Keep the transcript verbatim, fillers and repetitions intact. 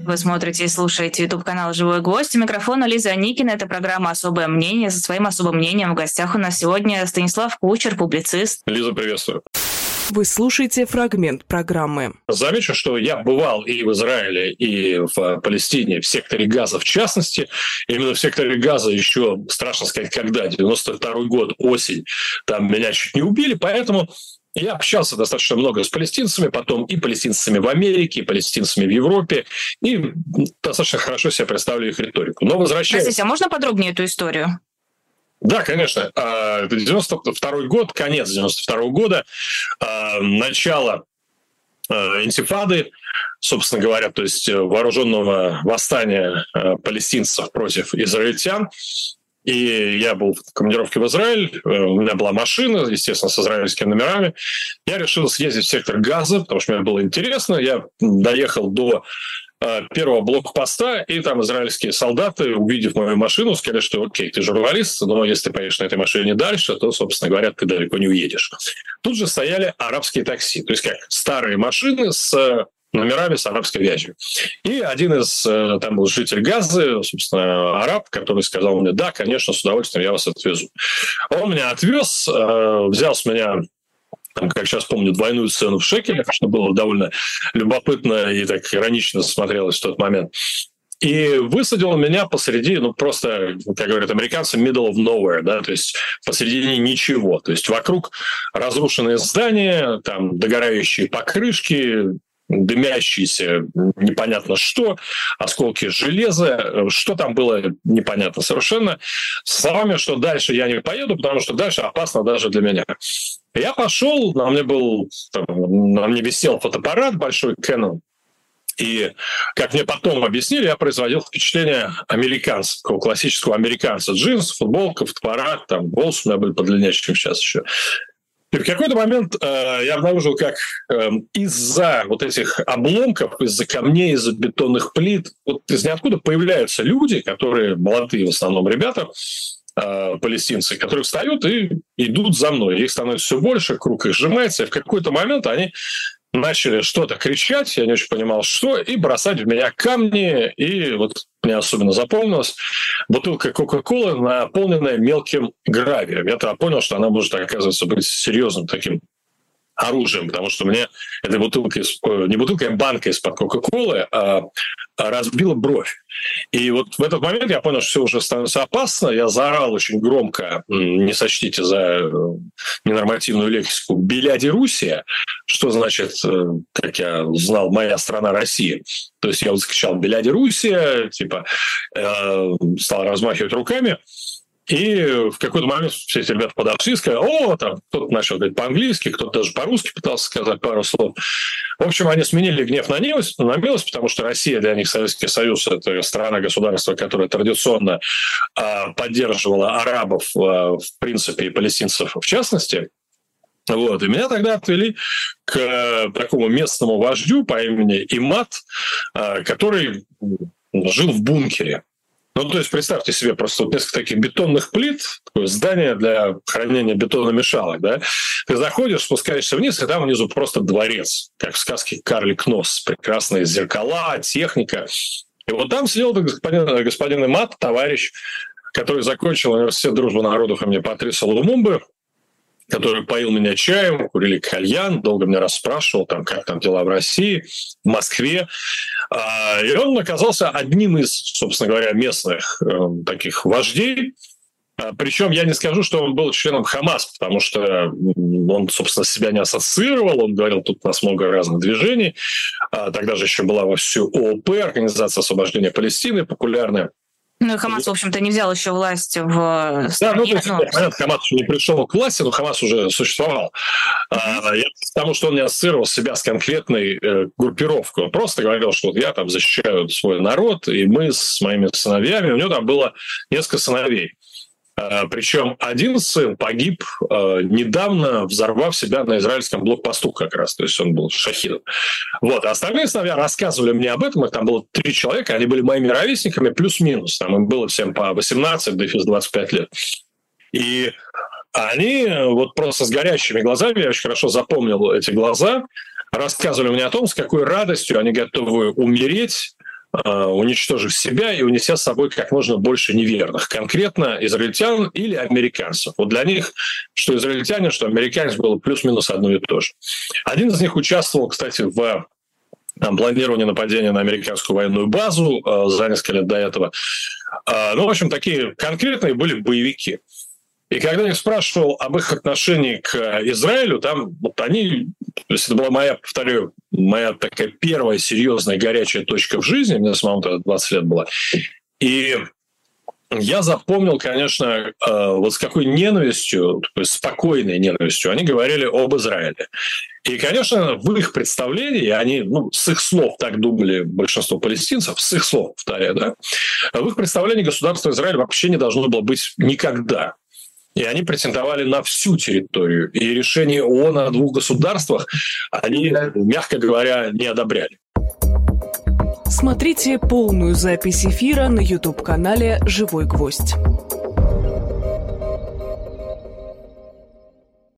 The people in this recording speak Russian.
Вы смотрите и слушаете YouTube-канал «Живой гвоздь». У микрофона Лиза Аникина. Это программа «Особое мнение». Со своим особым мнением в гостях у нас сегодня Станислав Кучер, публицист. Лиза, приветствую. Вы слушаете фрагмент программы. Замечу, что я бывал и в Израиле, и в Палестине, в секторе Газа в частности. Именно в секторе Газа еще, страшно сказать, когда, девяносто второй год, осень, там меня чуть не убили, поэтому... Я общался достаточно много с палестинцами, потом и палестинцами в Америке, и палестинцами в Европе, и достаточно хорошо себе представлю их риторику. Но возвращаясь... Простите, а можно подробнее эту историю? Да, конечно. Это девяносто второй год, конец девяносто второго года, начало интифады, собственно говоря, то есть вооруженного восстания палестинцев против израильтян. И я был в командировке в Израиль, у меня была машина, естественно, с израильскими номерами. Я решил съездить в сектор Газа, потому что мне было интересно. Я доехал до первого блокпоста, и там израильские солдаты, увидев мою машину, сказали, что окей, ты журналист, но если ты поедешь на этой машине дальше, то, собственно говоря, ты далеко не уедешь. Тут же стояли арабские такси, то есть как старые машины с... номерами с арабской вязью. И один из, там был житель Газы, собственно, араб, который сказал мне, да, конечно, с удовольствием я вас отвезу. Он меня отвез, взял с меня, там, как сейчас помню, двойную цену в шекелях, что было довольно любопытно и так иронично смотрелось в тот момент. И высадил меня посреди, ну, просто, как говорят американцы, middle of nowhere, да, то есть посредине ничего. То есть вокруг разрушенные здания, там догорающие покрышки, дымящиеся непонятно что, осколки железа, что там было непонятно совершенно. С словами, что дальше я не поеду, потому что дальше опасно даже для меня. Я пошел, на мне был, там, на мне висел фотоаппарат большой Canon, и, как мне потом объяснили, я производил впечатление американца, такого классического американца. Джинсы, футболка, фотоаппарат, там волосы у меня были подлиннее, чем сейчас еще. И в какой-то момент э, я обнаружил, как э, из-за вот этих обломков, из-за камней, из-за бетонных плит, вот из ниоткуда появляются люди, которые, молодые в основном ребята, э, палестинцы, которые встают и идут за мной. Их становится все больше, круг их сжимается, и в какой-то момент они начали что-то кричать, я не очень понимал, что, и бросать в меня камни, и вот мне особенно запомнилось, бутылка Кока-Колы, наполненная мелким гравием. Я тогда понял, что она может, оказывается, быть серьезным таким оружием, потому что мне этой бутылкой, не бутылкой, а банкой из-под Кока-Колы а, разбила бровь. И вот в этот момент я понял, что все уже становится опасно. Я заорал очень громко, не сочтите за ненормативную лексику, «Беляди Руссия», что значит, как я знал, «моя страна Россия». То есть я вот закричал «Беляди Руссия», типа э, стал размахивать руками. И в какой-то момент все эти ребята подошли и сказали, о, там кто-то начал говорить по-английски, кто-то даже по-русски пытался сказать пару слов. В общем, они сменили гнев на милость, на милость, потому что Россия для них, Советский Союз, это страна-государство, которое традиционно э, поддерживала арабов, э, в принципе, и палестинцев в частности. Вот. И меня тогда отвели к э, такому местному вождю по имени Имад, э, который жил в бункере. Ну, то есть, представьте себе просто вот несколько таких бетонных плит, такое здание для хранения бетономешалок, да? Ты заходишь, спускаешься вниз, и там внизу просто дворец, как в сказке «Карлик Нос». Прекрасные зеркала, техника. И вот там сидел господин, господин Имад, товарищ, который закончил университет дружбы народов имени Патриса Лумумбы, который поил меня чаем, курили кальян, долго меня расспрашивал, там, как там дела в России, в Москве. И он оказался одним из, собственно говоря, местных э, таких вождей. Причем я не скажу, что он был членом Хамас, потому что он, собственно, себя не ассоциировал. Он говорил, тут у нас много разных движений. Тогда же еще была вовсю ООП, Организация освобождения Палестины, популярная. Ну и Хамас, в общем-то, не взял еще власть в стране. Да, ну, то есть, но... понятно, Хамас еще не пришел к власти, но Хамас уже существовал. Mm-hmm. Потому что он не ассоциировал себя с конкретной э, группировкой. Он просто говорил, что вот я там защищаю свой народ, и мы с моими сыновьями. У него там было несколько сыновей. Причем один сын погиб э, недавно, взорвав себя на израильском блокпосту как раз. То есть он был шахидом. Вот. А остальные сыновья рассказывали мне об этом. Их там было три человека. Они были моими ровесниками плюс-минус. Там им было всем по восемнадцать, дефис двадцать пять лет. И они вот просто с горящими глазами, я очень хорошо запомнил эти глаза, рассказывали мне о том, с какой радостью они готовы умереть уничтожив себя и унеся с собой как можно больше неверных, конкретно израильтян или американцев. Вот для них, что израильтянин, что американец, было плюс-минус одно и то же. Один из них участвовал, кстати, в планировании нападения на американскую военную базу за несколько лет до этого. Ну, в общем, такие конкретные были боевики. И когда я спрашивал об их отношении к Израилю, там вот они, то есть это была моя, повторю, моя такая первая серьезная горячая точка в жизни, мне самому тогда двадцать лет было, и я запомнил, конечно, вот с какой ненавистью, то есть спокойной ненавистью они говорили об Израиле. И, конечно, в их представлении, они, ну, с их слов так думали большинство палестинцев, с их слов, повторяю, да, в их представлении государство Израиль вообще не должно было быть никогда. И они претендовали на всю территорию. И решение ООН о двух государствах они, мягко говоря, не одобряли. Смотрите полную запись эфира на YouTube-канале «Живой гвоздь».